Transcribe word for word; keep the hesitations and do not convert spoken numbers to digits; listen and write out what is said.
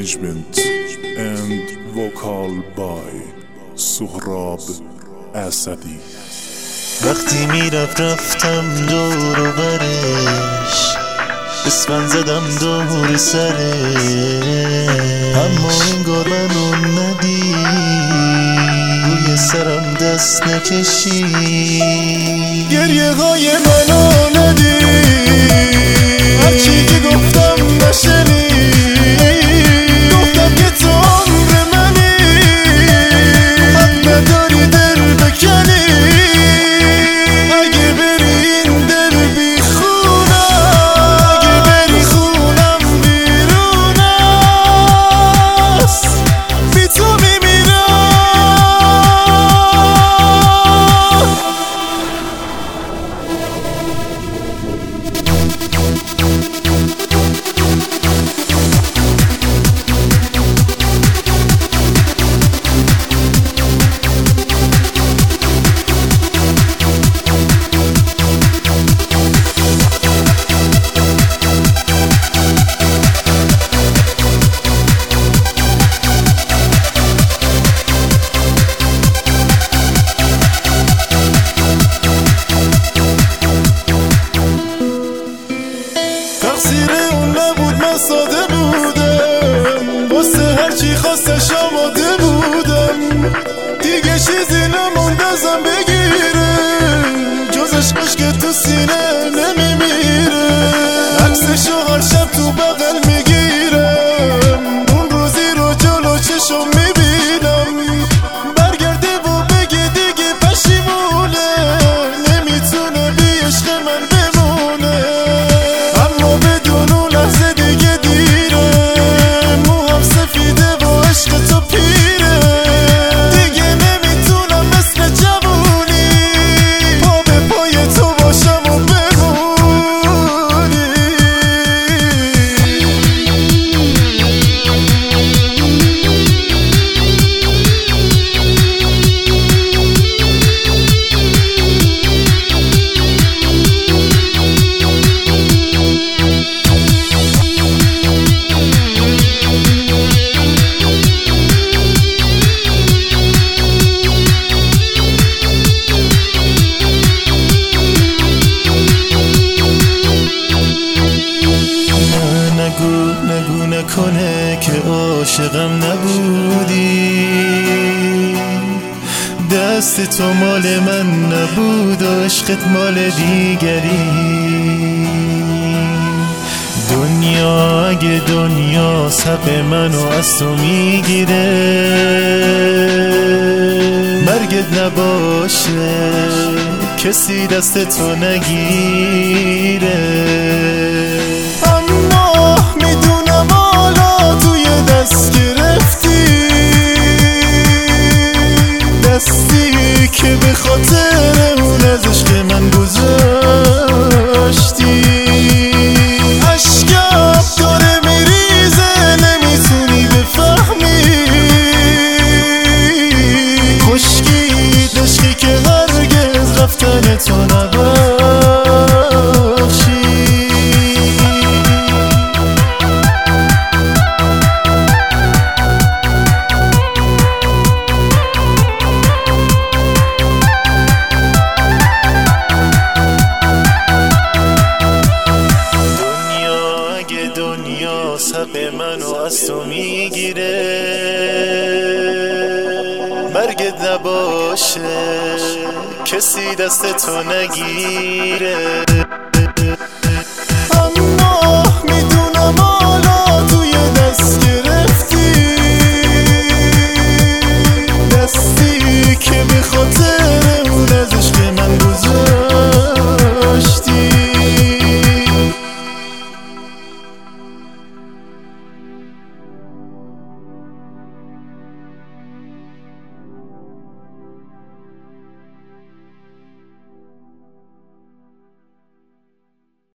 arrangement and vocal by سهراب اسدی. وقتی میرفت رفتم دور و برش، اسفند زدم دور سرش، اما انگار منو ندید، روی سرم دست نکشید، گریه های منو ندید، هرچی که گفتم نشنید، گفتم که تو عمر منی، حق نداری دل بکنی، اگه بری این دل بی خونم، اگه بری خونم بیرون است، بی تو میمیرم. تقصیر اون نبود، من ساده بودم، واسه هرچی خواستش آماده بودم، دیگه چیزی نمونده ازم بگیره جز عشقش که تو سینه نمیمیره، عکسشو هر شب تو بغل میگیرم، اون روزی رو جلو چشم میبینم، برگرده و بگه دیگه پشیمونه، نمیتونه بی عشق من بمونه، اما بدون اون لحظه دیگه دیره، موهم سفیده و عشق تو پیره، دیگه نمیتونم مثل جوونی پا به پای تو باشم و بمونی. نگو نگو نکنه که عاشقم نبودی، دست تو مال من نبود و عشقت مال دیگری، دنیا اگه دنیا حق منو از تو میگیره، مرگت نباشه کسی دست تو نگیره، اما میدونم حالا توی دست گرفتی، دستی که به خاطر اون از عشق من گذاشتی، اشکم داره میریزه نمیتونی بفهمی، خشکید عشقی که هرگز رفتن تو نبخشی. دنیا حق منو از تو میگیره، مرگت نباشه کسی دست تو نگیره.